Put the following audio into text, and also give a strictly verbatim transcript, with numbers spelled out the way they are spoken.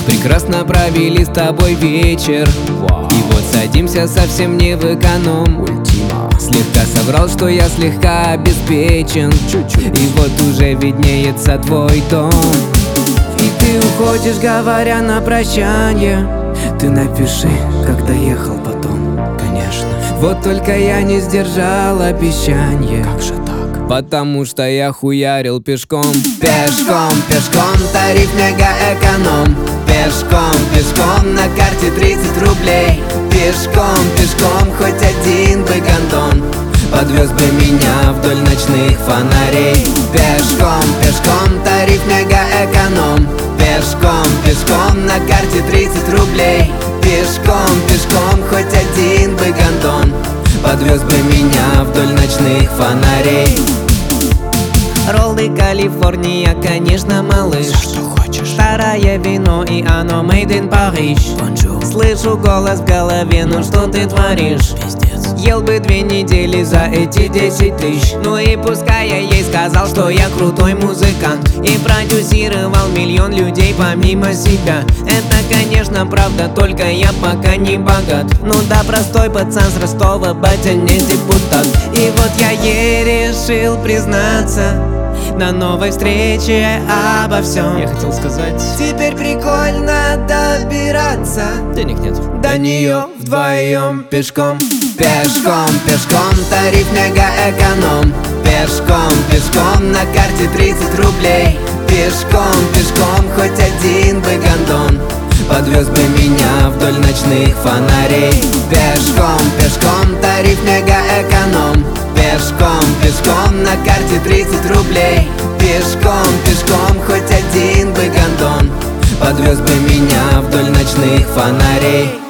Прекрасно провели с тобой вечер. Вау. И вот садимся совсем не в эконом. Ультима. Слегка соврал, что я слегка обеспечен. Чуть-чуть. И вот уже виднеется твой дом. И ты уходишь, говоря на прощание: ты напиши, как доехал потом. Конечно. Вот только я не сдержал обещание. Как же так? Потому что я хуярил пешком. Пешком, пешком, тариф мега эконом. Пешком, пешком, на карте тридцать рублей. Пешком, пешком, хоть один бы гондон подвез бы меня вдоль ночных фонарей. Пешком, пешком, тариф мега эконом. Пешком, пешком, на карте тридцать рублей. Пешком, пешком, хоть один бы гондон подвез бы меня вдоль ночных фонарей. Роллы Калифорния, конечно, малыш. Что хочешь? Старое вино, и оно made in Paris. Бонжур. Слышу голос в голове: ну что ты творишь? Пиздец. Ел бы две недели за эти десять тысяч. Ну и пускай я ей сказал, что я крутой музыкант и продюсировал миллион людей помимо себя. Это, конечно, правда, только я пока не богат. Ну да, простой пацан с Ростова, батя не депутат. И вот я ей решил признаться на новой встрече обо всем. Я хотел сказать, Теперь прикольно добираться денег нет. до нее вдвоем пешком. Пешком, пешком, тариф мега эконом. Пешком, пешком, на карте тридцать рублей. Пешком, пешком, хоть один бы гондон подвез бы меня вдоль ночных фонарей. Пешком, пешком, тариф мега эконом. Пешком, пешком, на карте тридцать рублей. Пешком, пешком, хоть один бы гондон подвез бы меня вдоль ночных фонарей.